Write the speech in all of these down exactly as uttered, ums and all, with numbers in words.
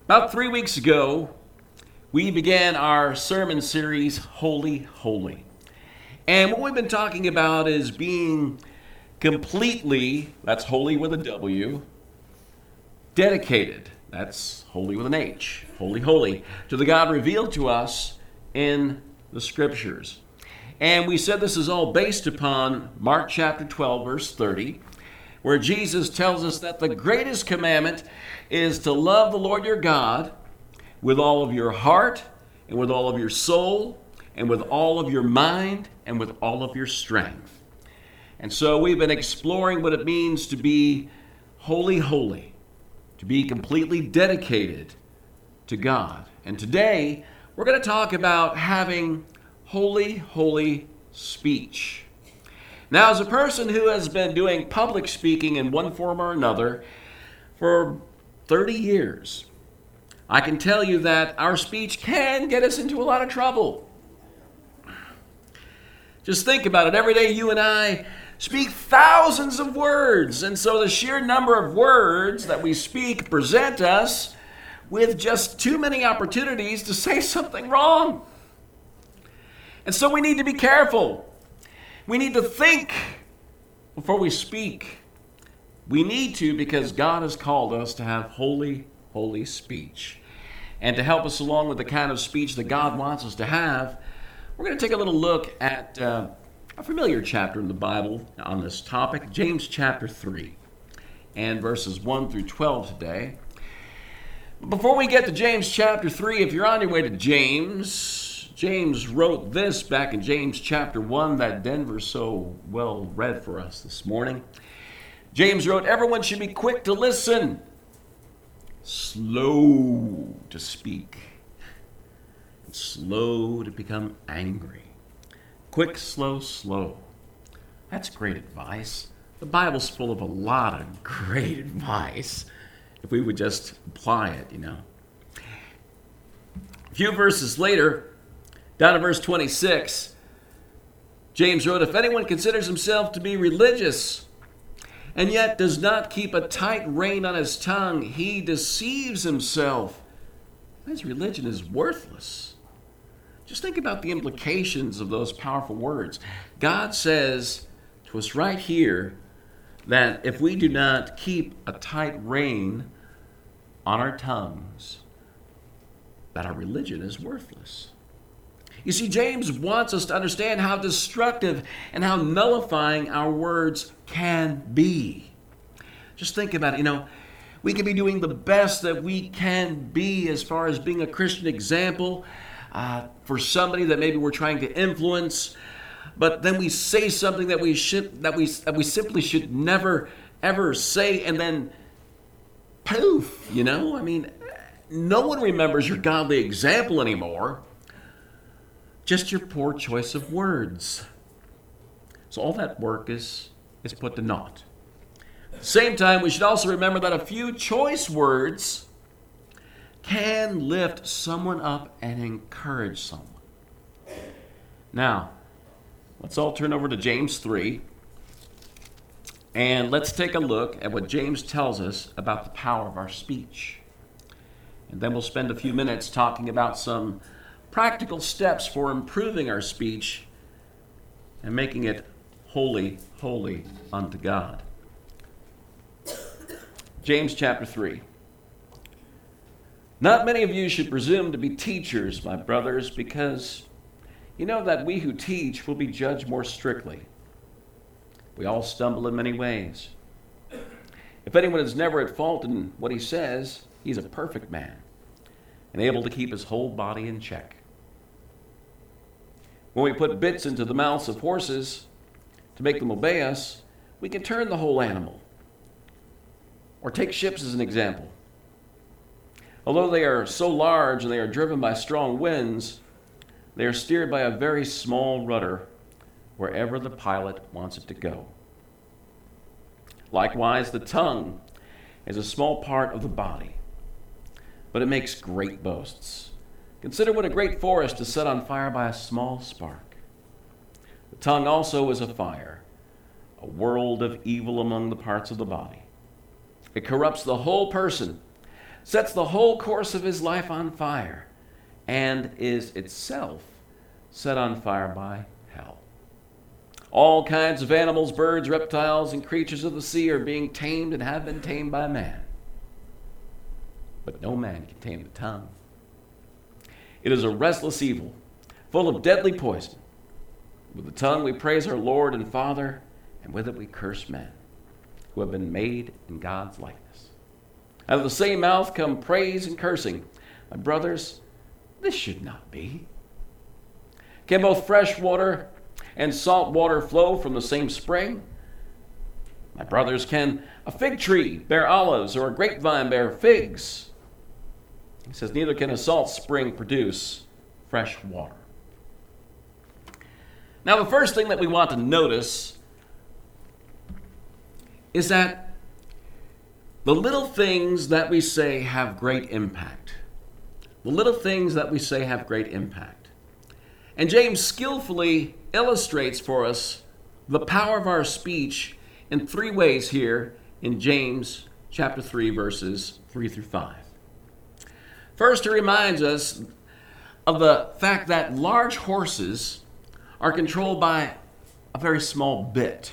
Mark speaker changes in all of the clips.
Speaker 1: About three weeks ago, we began our sermon series, Holy, Holy. And what we've been talking about is being completely, that's holy with a W, dedicated, that's holy with an H, holy, holy, to the God revealed to us in the Scriptures. And we said this is all based upon Mark chapter twelve, verse thirty, where Jesus tells us that the greatest commandment is to love the Lord your God with all of your heart and with all of your soul and with all of your mind and with all of your strength. And so we've been exploring what it means to be holy, holy, to be completely dedicated to God. And today we're going to talk about having holy, holy speech. Now, as a person who has been doing public speaking in one form or another for thirty years, I can tell you that our speech can get us into a lot of trouble. Just think about it. Every day you and I speak thousands of words, and so the sheer number of words that we speak present us with just too many opportunities to say something wrong. And so we need to be careful. We need to think before we speak. We need to, because God has called us to have holy, holy speech. And to help us along with the kind of speech that God wants us to have, we're going to take a little look at uh, a familiar chapter in the Bible on this topic, James chapter three, and verses one through twelve today. Before we get to James chapter three, if you're on your way to James, James wrote this back in James chapter one that Denver so well read for us this morning. James wrote, "Everyone should be quick to listen, slow to speak, and slow to become angry." Quick, slow, slow. That's great advice. The Bible's full of a lot of great advice if we would just apply it, you know. A few verses later, down to verse twenty-six, James wrote, "If anyone considers himself to be religious and yet does not keep a tight rein on his tongue, he deceives himself. His religion is worthless." Just think about the implications of those powerful words. God says to us right here that if we do not keep a tight rein on our tongues, that our religion is worthless. You see, James wants us to understand how destructive and how nullifying our words can be. Just think about it. You know, we can be doing the best that we can be as far as being a Christian example uh, for somebody that maybe we're trying to influence, but then we say something that we should that we that we simply should never ever say, and then poof, you know? I mean, no one remembers your godly example anymore. Just your poor choice of words. So all that work is, is put to naught. At the same time, we should also remember that a few choice words can lift someone up and encourage someone. Now, let's all turn over to James three, and let's take a look at what James tells us about the power of our speech. And then we'll spend a few minutes talking about some practical steps for improving our speech and making it holy, holy unto God. James chapter three. "Not many of you should presume to be teachers, my brothers, because you know that we who teach will be judged more strictly. We all stumble in many ways. If anyone is never at fault in what he says, he's a perfect man and able to keep his whole body in check. When we put bits into the mouths of horses to make them obey us, we can turn the whole animal. Or take ships as an example. Although they are so large and they are driven by strong winds, they are steered by a very small rudder wherever the pilot wants it to go. Likewise, the tongue is a small part of the body, but it makes great boasts. Consider what a great forest is set on fire by a small spark. The tongue also is a fire, a world of evil among the parts of the body. It corrupts the whole person, sets the whole course of his life on fire, and is itself set on fire by hell. All kinds of animals, birds, reptiles, and creatures of the sea are being tamed and have been tamed by man. But no man can tame the tongue. It is a restless evil, full of deadly poison. With the tongue we praise our Lord and Father, and with it we curse men, who have been made in God's likeness. Out of the same mouth come praise and cursing. My brothers, this should not be. Can both fresh water and salt water flow from the same spring? My brothers, can a fig tree bear olives, or a grapevine bear figs? He says, neither can a salt spring produce fresh water. Now, the first thing that we want to notice is that the little things that we say have great impact. The little things that we say have great impact. And James skillfully illustrates for us the power of our speech in three ways here in James chapter three, verses three through five. First, he reminds us of the fact that large horses are controlled by a very small bit.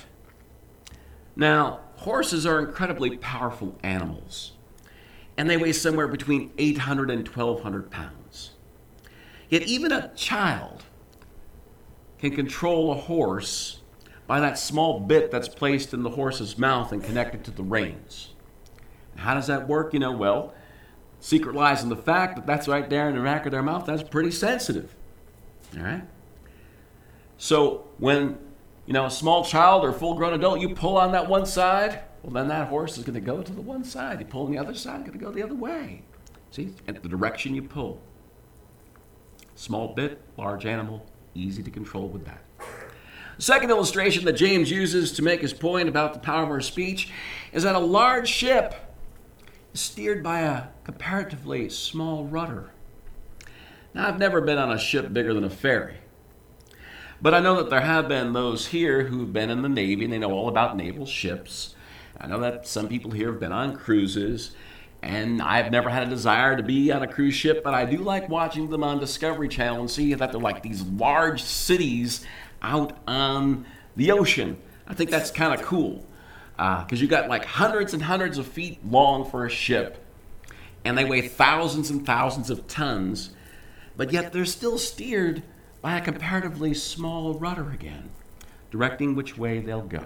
Speaker 1: Now, horses are incredibly powerful animals, and they weigh somewhere between eight hundred and twelve hundred pounds. Yet even a child can control a horse by that small bit that's placed in the horse's mouth and connected to the reins. How does that work? You know, well, secret lies in the fact that that's right there in the back of their mouth. That's pretty sensitive. All right? So when, you know, a small child or full-grown adult, you pull on that one side, well, then that horse is going to go to the one side. You pull on the other side, it's going to go the other way. See? At the direction you pull. Small bit, large animal, easy to control with that. The second illustration that James uses to make his point about the power of our speech is that a large ship is steered by a comparatively small rudder. Now, I've never been on a ship bigger than a ferry, but I know that there have been those here who've been in the Navy and they know all about naval ships. I know that some people here have been on cruises, and I've never had a desire to be on a cruise ship, but I do like watching them on Discovery Channel and see that they're like these large cities out on the ocean. I think that's kind of cool, because uh, you got like hundreds and hundreds of feet long for a ship, and they weigh thousands and thousands of tons, but yet they're still steered by a comparatively small rudder again, directing which way they'll go.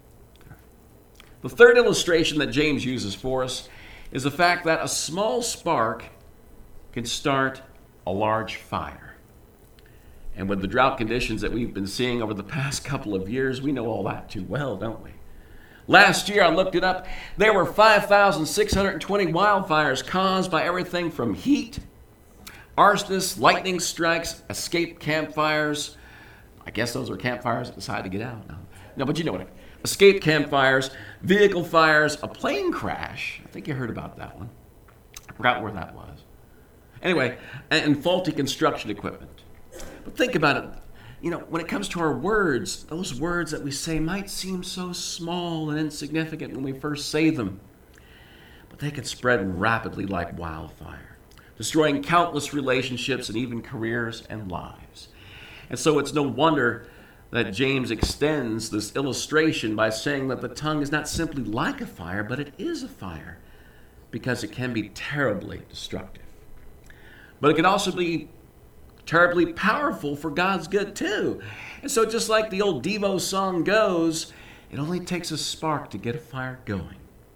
Speaker 1: The third illustration that James uses for us is the fact that a small spark can start a large fire. And with the drought conditions that we've been seeing over the past couple of years, we know all that too well, don't we? Last year, I looked it up, there were five thousand six hundred twenty wildfires caused by everything from heat, arsonists, lightning strikes, escape campfires. I guess those are campfires that decide to get out. No, no, but you know what I mean. Escape campfires, vehicle fires, a plane crash. I think you heard about that one. I forgot where that was. Anyway, and faulty construction equipment. But think about it. You know, when it comes to our words, those words that we say might seem so small and insignificant when we first say them, but they can spread rapidly like wildfire, destroying countless relationships and even careers and lives. And so it's no wonder that James extends this illustration by saying that the tongue is not simply like a fire, but it is a fire, because it can be terribly destructive. But it can also be terribly powerful for God's good too. And so just like the old Devo song goes, it only takes a spark to get a fire going.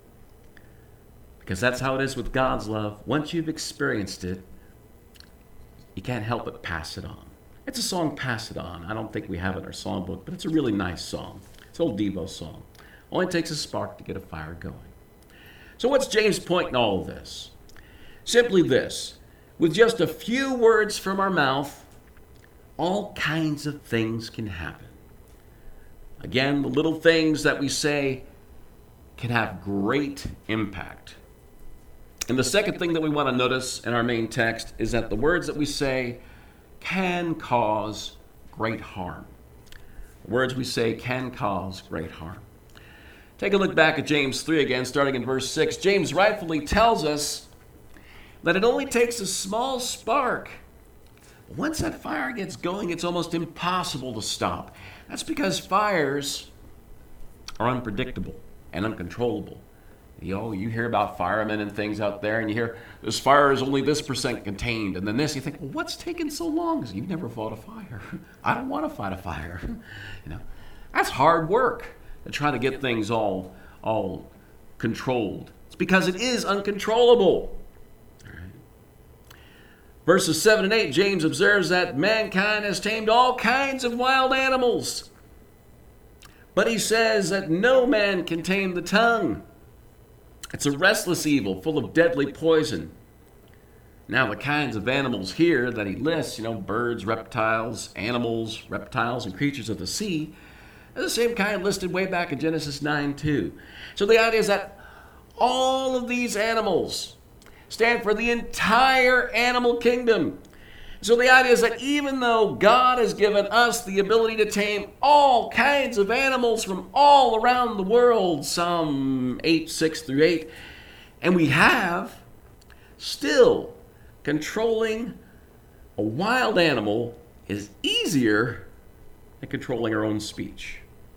Speaker 1: Because that's how it is with God's love. Once you've experienced it, you can't help but pass it on. It's a song, Pass It On. I don't think we have it in our songbook, but it's a really nice song. It's an old Devo song. Only takes a spark to get a fire going. So what's James' point in all of this? Simply this. With just a few words from our mouth, all kinds of things can happen. Again, the little things that we say can have great impact. And the second thing that we want to notice in our main text is that the words that we say can cause great harm. The words we say can cause great harm. Take a look back at James three again, starting in verse six. James rightfully tells us that it only takes a small spark. But once that fire gets going, it's almost impossible to stop. That's because fires are unpredictable and uncontrollable. You know, you hear about firemen and things out there, and you hear this fire is only this percent contained, and then this. You think, well, what's taking so long? Because you've never fought a fire. I don't want to fight a fire. You know, that's hard work to try to get things all all controlled. It's because it is uncontrollable. All right. Verses seven and eight, James observes that mankind has tamed all kinds of wild animals, but he says that no man can tame the tongue. It's a restless evil full of deadly poison. Now, the kinds of animals here that he lists, you know, birds, reptiles, animals, reptiles, and creatures of the sea, are the same kind listed way back in Genesis nine two. So the idea is that all of these animals stand for the entire animal kingdom. So the idea is that even though God has given us the ability to tame all kinds of animals from all around the world, Psalm eight, six through eight, and we have, still controlling a wild animal is easier than controlling our own speech.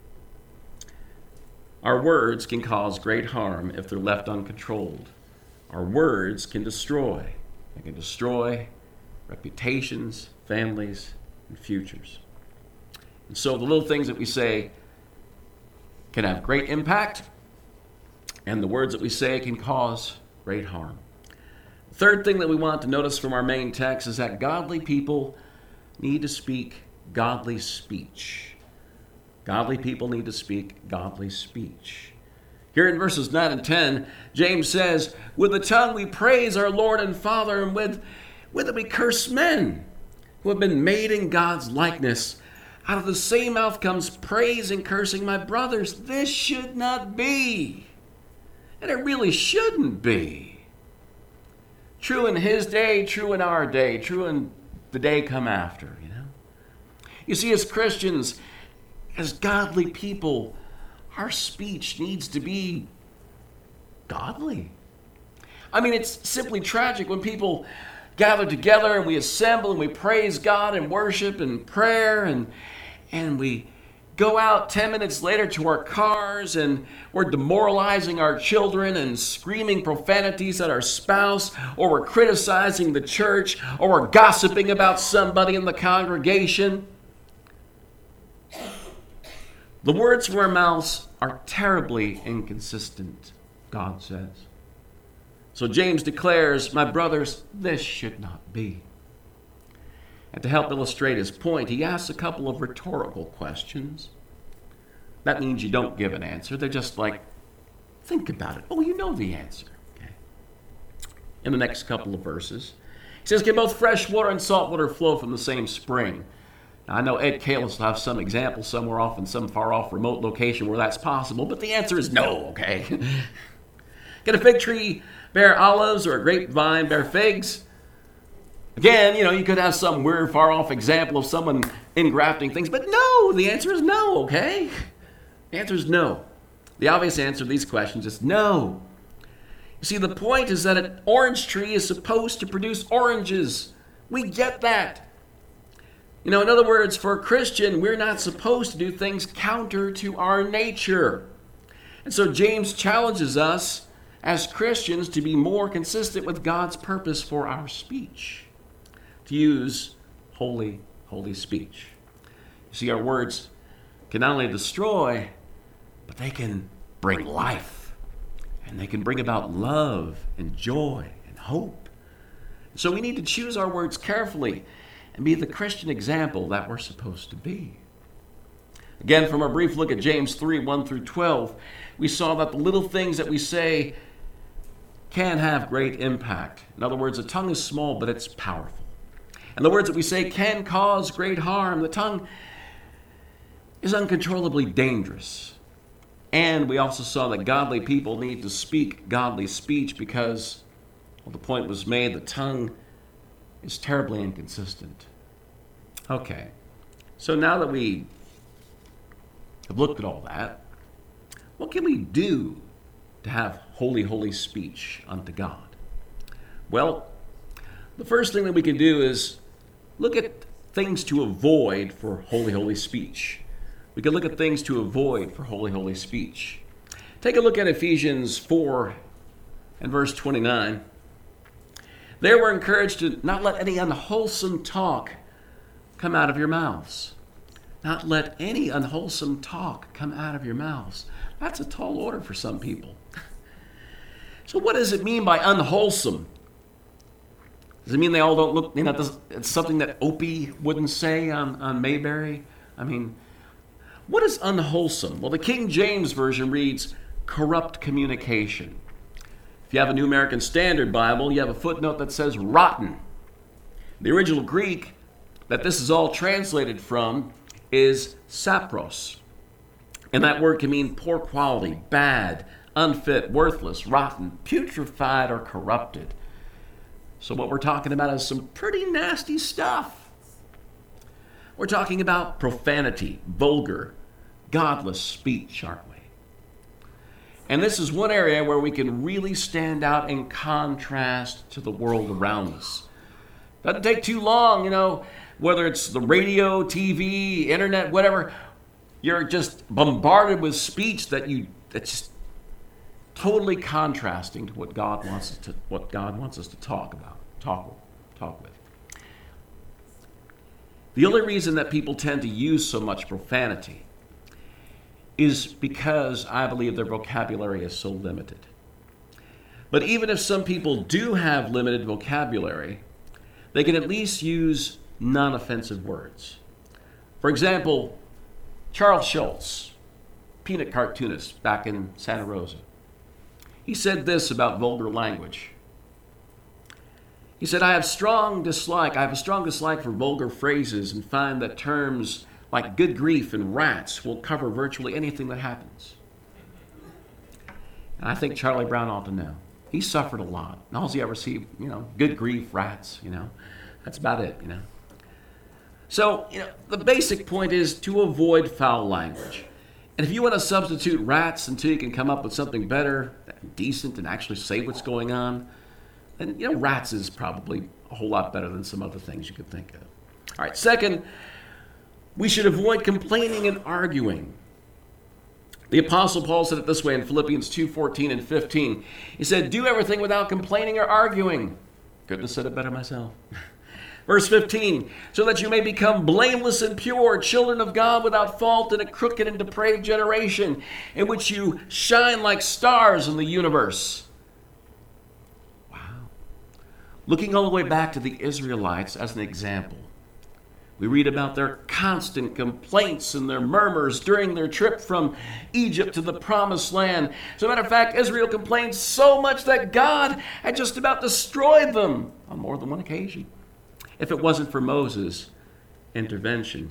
Speaker 1: Our words can cause great harm if they're left uncontrolled. Our words can destroy. They can destroy reputations, families, and futures. And so the little things that we say can have great impact, and the words that we say can cause great harm. The third thing that we want to notice from our main text is that godly people need to speak godly speech. Godly people need to speak godly speech. Here in verses nine and ten, James says, with the tongue we praise our Lord and Father, and with With it we curse men who have been made in God's likeness. Out of the same mouth comes praise and cursing. My brothers, this should not be. And it really shouldn't be. True in his day, true in our day, true in the day come after, you know. You see, as Christians, as godly people, our speech needs to be godly. I mean, it's simply tragic when people gather together and we assemble and we praise God and worship and prayer, and and we go out ten minutes later to our cars and we're demoralizing our children and screaming profanities at our spouse, or we're criticizing the church, or we're gossiping about somebody in the congregation. The words from our mouths are terribly inconsistent, God says. So James declares, my brothers, this should not be. And to help illustrate his point, he asks a couple of rhetorical questions. That means you don't give an answer. They're just like, think about it. Oh, you know the answer. Okay. In the next couple of verses, he says, can both fresh water and salt water flow from the same spring? Now, I know Ed Kalis will have some example somewhere off in some far-off remote location where that's possible, but the answer is no, okay? Can a fig tree bear olives, or a grapevine bear figs? Again, you know, you could have some weird, far-off example of someone engrafting things, but no, the answer is no, okay? The answer is no. The obvious answer to these questions is no. You see, the point is that an orange tree is supposed to produce oranges. We get that. You know, in other words, for a Christian, we're not supposed to do things counter to our nature. And so James challenges us as Christians to be more consistent with God's purpose for our speech, to use holy, holy speech. You see, our words can not only destroy, but they can bring life, and they can bring about love and joy and hope. So we need to choose our words carefully and be the Christian example that we're supposed to be. Again, from our brief look at James three, one through twelve, we saw that the little things that we say can have great impact. In other words, the tongue is small, but it's powerful. And the words that we say can cause great harm. The tongue is uncontrollably dangerous. And we also saw that godly people need to speak godly speech because, well, the point was made, the tongue is terribly inconsistent. Okay, so now that we have looked at all that, what can we do to have holy, holy speech unto God? Well, The first thing that we can do is look at things to avoid for holy, holy speech. We can look at things to avoid for holy, holy speech. Take a look at Ephesians four and verse twenty-nine. There we're encouraged to not let any unwholesome talk come out of your mouths. Not let any unwholesome talk come out of your mouths. That's a tall order for some people. So what does it mean by unwholesome? Does it mean they all don't look, you know, does, it's something that Opie wouldn't say on, on Mayberry? I mean, what is unwholesome? Well, the King James Version reads, corrupt communication. If you have a New American Standard Bible, you have a footnote that says rotten. The original Greek that this is all translated from is sapros. And that word can mean poor quality, bad, unfit, worthless, rotten, putrefied, or corrupted. So what we're talking about is some pretty nasty stuff. We're talking about profanity, vulgar, godless speech, aren't we? And this is one area where we can really stand out in contrast to the world around us. Doesn't take too long, you know, whether it's the radio, T V, internet, whatever, you're just bombarded with speech that you that's just totally contrasting to what God wants us to what God wants us to talk about, talk talk with. The only reason that people tend to use so much profanity is because I believe their vocabulary is so limited. But even if some people do have limited vocabulary, they can at least use non-offensive words. For example, Charles Schulz, peanut cartoonist back in Santa Rosa, he said this about vulgar language. He said, I have strong dislike, I have a strong dislike for vulgar phrases and find that terms like good grief and rats will cover virtually anything that happens. And I think Charlie Brown ought to know. He suffered a lot. And all he ever received, you know, good grief, rats, you know. That's about it, you know. So, you know, the basic point is to avoid foul language. And if you want to substitute rats until you can come up with something better, decent, and actually say what's going on, then, you know, rats is probably a whole lot better than some other things you could think of. All right, second, we should avoid complaining and arguing. The Apostle Paul said it this way in Philippians two fourteen and fifteen. He said, do everything without complaining or arguing. Couldn't have said it better myself. Verse fifteen, so that you may become blameless and pure, children of God without fault in a crooked and depraved generation, in which you shine like stars in the universe. Wow. Looking all the way back to the Israelites as an example, we read about their constant complaints and their murmurs during their trip from Egypt to the Promised Land. As a matter of fact, Israel complained so much that God had just about destroyed them on more than one occasion, if it wasn't for Moses' intervention.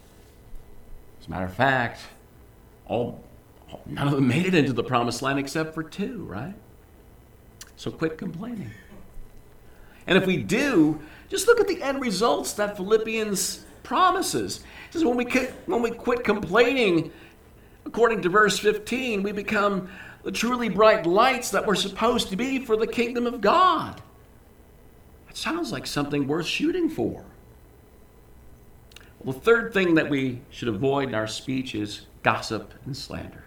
Speaker 1: As a matter of fact, all, none of them made it into the Promised Land except for two, right? So quit complaining. And if we do, just look at the end results that Philippians promises. It says when we quit, when we quit complaining, according to verse fifteen, we become the truly bright lights that we're supposed to be for the kingdom of God. That sounds like something worth shooting for. Well, the third thing that we should avoid in our speech is gossip and slander.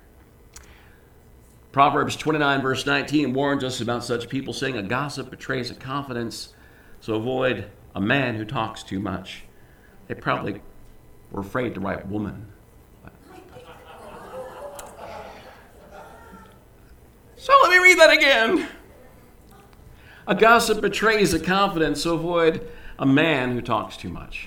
Speaker 1: Proverbs twenty-nine, verse nineteen warns us about such people, saying, a gossip betrays a confidence, so avoid a man who talks too much. They probably were afraid to write woman. So let me read that again. A gossip betrays a confidence, so avoid a man who talks too much.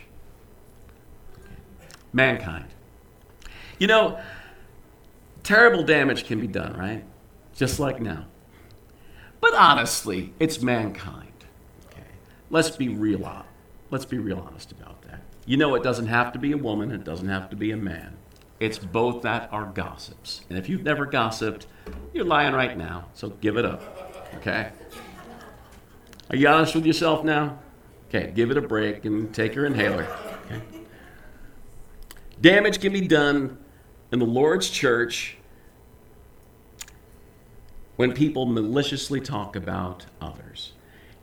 Speaker 1: Mankind. You know, terrible damage can be done, right? Just like now. But honestly, it's mankind. Okay. Let's be real. Let's be real honest about that. You know, it doesn't have to be a woman. It doesn't have to be a man. It's both that are gossips. And if you've never gossiped, you're lying right now. So give it up. Okay? Are you honest with yourself now? Okay, give it a break and take your inhaler. Okay? Damage can be done in the Lord's church when people maliciously talk about others.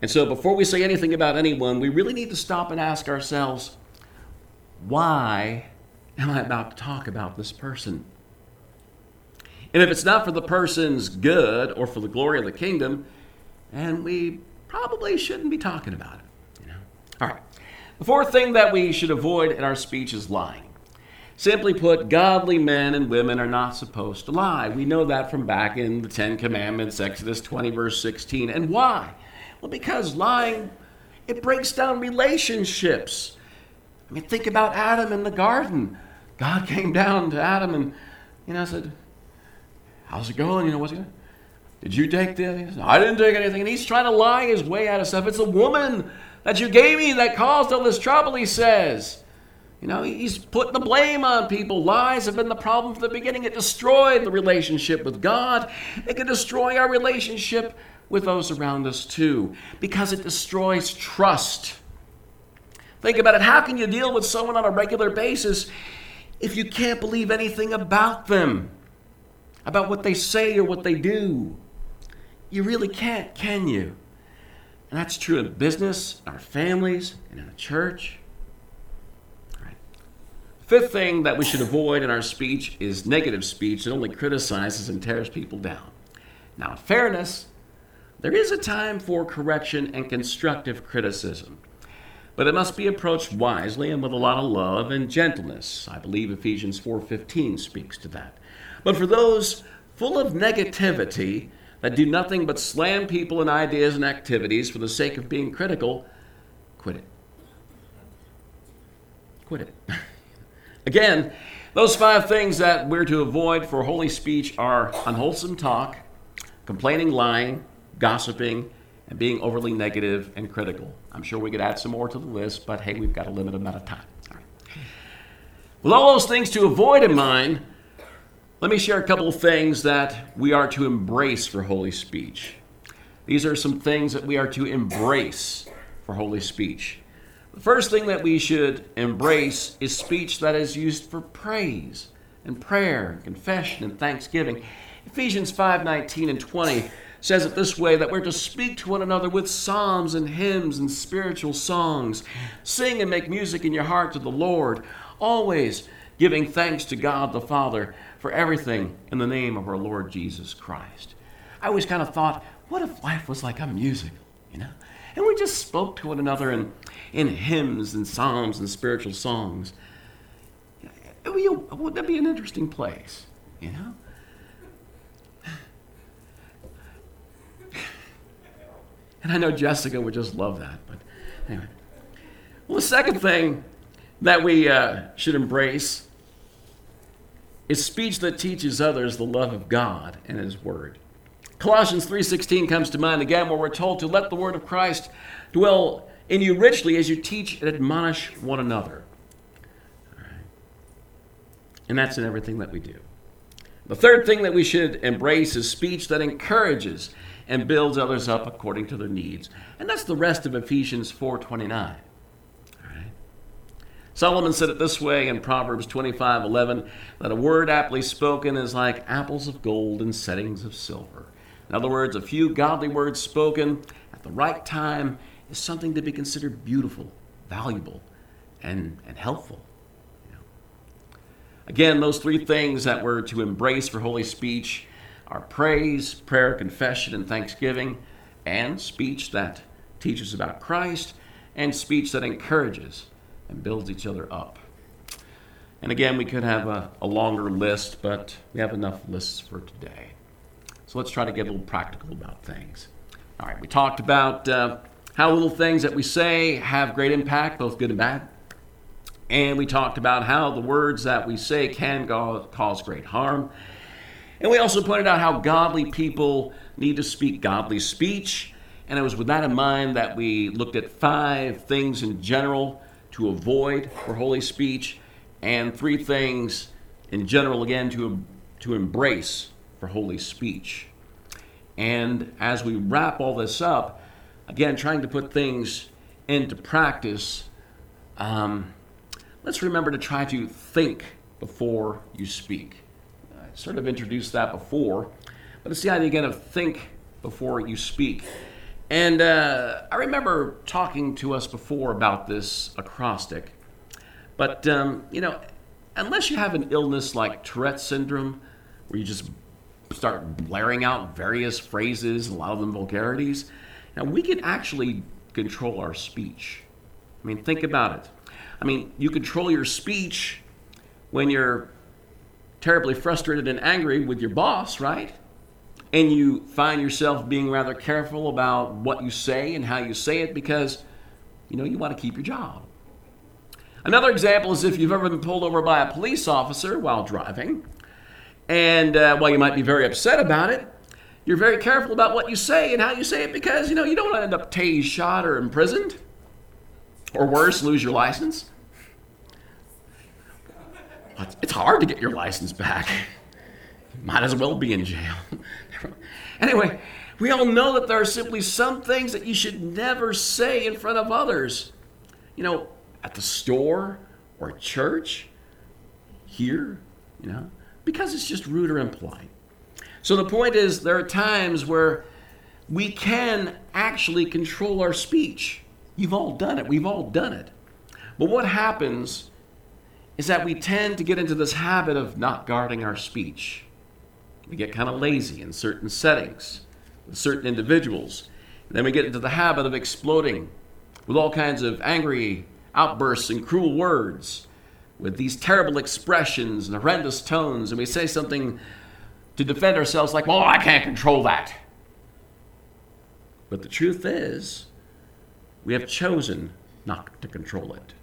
Speaker 1: And so before we say anything about anyone, we really need to stop and ask ourselves, why am I about to talk about this person? And if it's not for the person's good or for the glory of the kingdom, then we probably shouldn't be talking about it. You know? All right. The fourth thing that we should avoid in our speech is lying. Simply put, godly men and women are not supposed to lie. We know that from back in the Ten Commandments, Exodus twenty, verse sixteen. And why? Well, because lying, it breaks down relationships. I mean, think about Adam in the garden. God came down to Adam and, you know, said, how's it going? You know, what's it going? Did you take this? He said, I didn't take anything. And he's trying to lie his way out of stuff. It's a woman that you gave me that caused all this trouble, he says. You know, he's putting the blame on people. Lies have been the problem from the beginning. It destroyed the relationship with God. It can destroy our relationship with those around us too, because it destroys trust. Think about it. How can you deal with someone on a regular basis if you can't believe anything about them, about what they say or what they do? You really can't, can you? And that's true in business, in our families, and in the church. All right. Fifth thing that we should avoid in our speech is negative speech that only criticizes and tears people down. Now, in fairness, there is a time for correction and constructive criticism, but it must be approached wisely and with a lot of love and gentleness. I believe Ephesians four fifteen speaks to that. But for those full of negativity that do nothing but slam people and ideas and activities for the sake of being critical, quit it. Quit it. Again, those five things that we're to avoid for holy speech are unwholesome talk, complaining, lying, gossiping, and being overly negative and critical. I'm sure we could add some more to the list, but hey, we've got a limited amount of time. All right. With all those things to avoid in mind, let me share a couple of things that we are to embrace for holy speech. These are some things that we are to embrace for holy speech. The first thing that we should embrace is speech that is used for praise and prayer and confession and thanksgiving. Ephesians five nineteen and twenty says it this way, that we're to speak to one another with psalms and hymns and spiritual songs. Sing and make music in your heart to the Lord, always giving thanks to God the Father for everything in the name of our Lord Jesus Christ. I always kind of thought, what if life was like a musical, you know? And we just spoke to one another in, in hymns and psalms and spiritual songs. It would, would that be an interesting place, you know? And I know Jessica would just love that. But anyway. Well, the second thing that we uh, should embrace is speech that teaches others the love of God and His Word. Colossians three sixteen comes to mind again, where we're told to let the Word of Christ dwell in you richly as you teach and admonish one another. All right. And that's in everything that we do. The third thing that we should embrace is speech that encourages and builds others up according to their needs. And that's the rest of Ephesians four twenty-nine. All right. Solomon said it this way in Proverbs twenty-five eleven, that a word aptly spoken is like apples of gold in settings of silver. In other words, a few godly words spoken at the right time is something to be considered beautiful, valuable, and, and helpful. You know. Again, those three things that we're to embrace for holy speech are praise, prayer, confession, and thanksgiving, and speech that teaches about Christ, and speech that encourages and builds each other up. And again, we could have a, a longer list, but we have enough lists for today. So let's try to get a little practical about things. All right, we talked about uh, how little things that we say have great impact, both good and bad. And we talked about how the words that we say can go, cause great harm. And we also pointed out how godly people need to speak godly speech. And it was with that in mind that we looked at five things in general to avoid for holy speech, and three things in general, again, to, to embrace for holy speech. And as we wrap all this up, again, trying to put things into practice, um, let's remember to try to think before you speak. I sort of introduced that before, but it's the idea again of think before you speak. And uh, I remember talking to us before about this acrostic. But, um, you know, unless you have an illness like Tourette syndrome, where you just start blaring out various phrases, a lot of them vulgarities, now we can actually control our speech. I mean, think about it. I mean, you control your speech when you're terribly frustrated and angry with your boss, right? And you find yourself being rather careful about what you say and how you say it because, you know, you want to keep your job. Another example is if you've ever been pulled over by a police officer while driving, and uh, while you might be very upset about it, you're very careful about what you say and how you say it because, you know, you don't want to end up tased, shot, or imprisoned, or worse, lose your license. It's hard to get your license back. Might as well be in jail. Anyway, we all know that there are simply some things that you should never say in front of others. You know, at the store or at church, here, you know, because it's just rude or impolite. So the point is, there are times where we can actually control our speech. You've all done it. We've all done it. But what happens is that we tend to get into this habit of not guarding our speech. We get kind of lazy in certain settings with certain individuals. And then we get into the habit of exploding with all kinds of angry outbursts and cruel words, with these terrible expressions and horrendous tones, and we say something to defend ourselves like, well, I can't control that. But the truth is, we have chosen not to control it.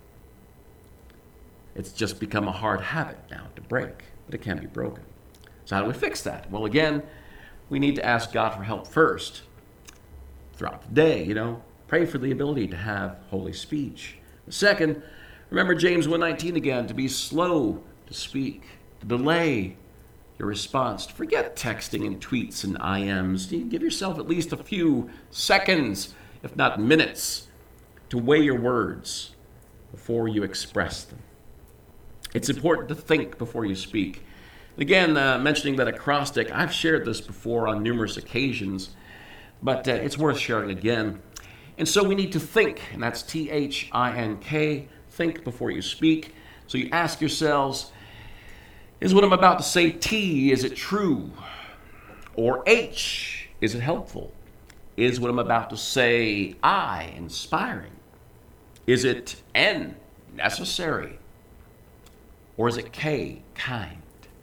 Speaker 1: It's just become a hard habit now to break, but it can be broken. So how do we fix that? Well, again, we need to ask God for help first. Throughout the day, you know, pray for the ability to have holy speech. Second, remember James one nineteen again, to be slow to speak, to delay your response. Forget texting and tweets and I Ms. You give yourself at least a few seconds, if not minutes, to weigh your words before you express them. It's important to think before you speak. Again, uh, mentioning that acrostic, I've shared this before on numerous occasions, but uh, it's worth sharing again. And so we need to think, and that's T H I N K, think before you speak. So you ask yourselves, is what I'm about to say T, is it true? Or H, is it helpful? Is what I'm about to say I, inspiring? Is it N, necessary? Or is it K, kind?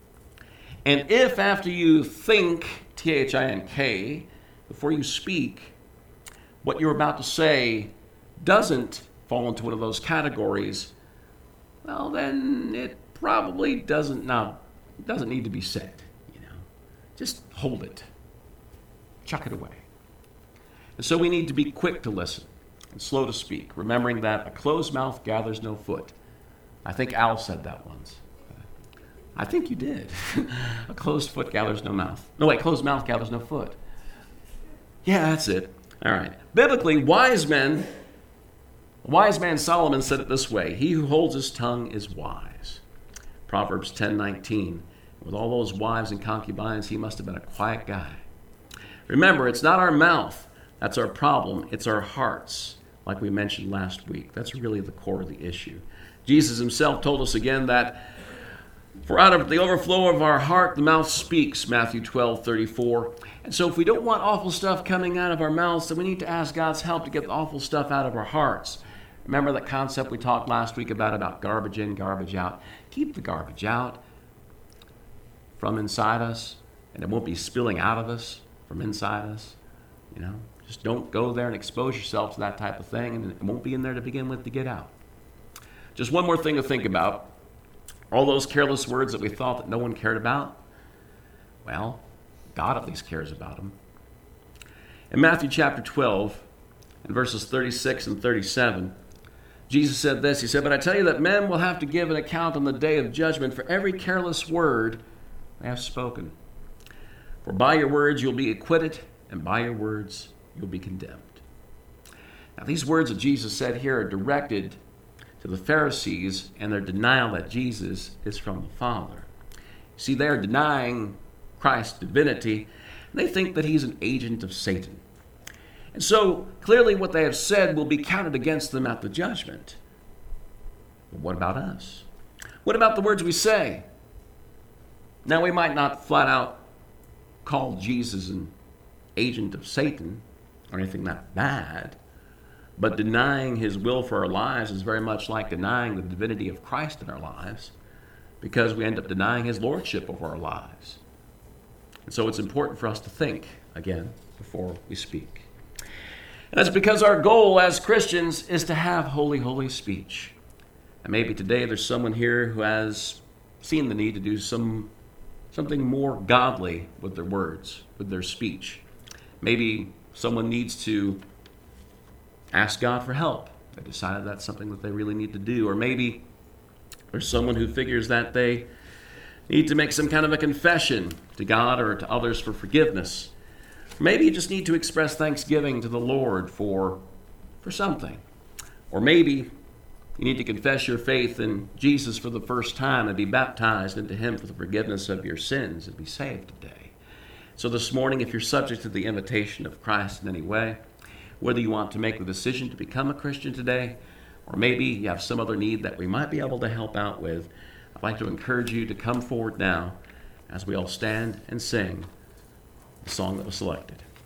Speaker 1: And if after you think, T H I N K, before you speak, what you're about to say doesn't fall into one of those categories, well, then it probably doesn't now doesn't need to be said. You know, just hold it, chuck it away. And so we need to be quick to listen and slow to speak, remembering that a closed mouth gathers no foot. I think Al said that once. I think you did. A closed foot gathers no mouth. No, wait, closed mouth gathers no foot. Yeah, that's it. All right. Biblically, wise men, wise man Solomon said it this way: he who holds his tongue is wise. Proverbs ten nineteen. With all those wives and concubines, he must have been a quiet guy. Remember, it's not our mouth that's our problem. It's our hearts, like we mentioned last week. That's really the core of the issue. Jesus himself told us again that for out of the overflow of our heart, the mouth speaks, Matthew twelve thirty-four. And so if we don't want awful stuff coming out of our mouths, then we need to ask God's help to get the awful stuff out of our hearts. Remember that concept we talked last week about, about garbage in, garbage out. Keep the garbage out from inside us, and it won't be spilling out of us from inside us. You know, just don't go there and expose yourself to that type of thing, and it won't be in there to begin with to get out. Just one more thing to think about. All those careless words that we thought that no one cared about, well, God at least cares about them. In Matthew chapter twelve, in verses thirty-six and thirty-seven, Jesus said this. He said, "But I tell you that men will have to give an account on the day of judgment for every careless word they have spoken. For by your words you'll be acquitted, and by your words you'll be condemned." Now, these words that Jesus said here are directed to the Pharisees and their denial that Jesus is from the Father. See, they're denying Christ's divinity, and they think that he's an agent of Satan. And so clearly what they have said will be counted against them at the judgment. But what about us? What about the words we say? Now, we might not flat out call Jesus an agent of Satan or anything that bad, but denying his will for our lives is very much like denying the divinity of Christ in our lives, because we end up denying his lordship over our lives. And so it's important for us to think again before we speak. And that's because our goal as Christians is to have holy, holy speech. And maybe today there's someone here who has seen the need to do some something more godly with their words, with their speech. Maybe someone needs to ask God for help. They decided that's something that they really need to do. Or maybe there's someone who figures that they need to make some kind of a confession to God or to others for forgiveness. Or maybe you just need to express thanksgiving to the Lord for, for something. Or maybe you need to confess your faith in Jesus for the first time and be baptized into him for the forgiveness of your sins and be saved today. So this morning, if you're subject to the invitation of Christ in any way, whether you want to make the decision to become a Christian today, or maybe you have some other need that we might be able to help out with, I'd like to encourage you to come forward now as we all stand and sing the song that was selected.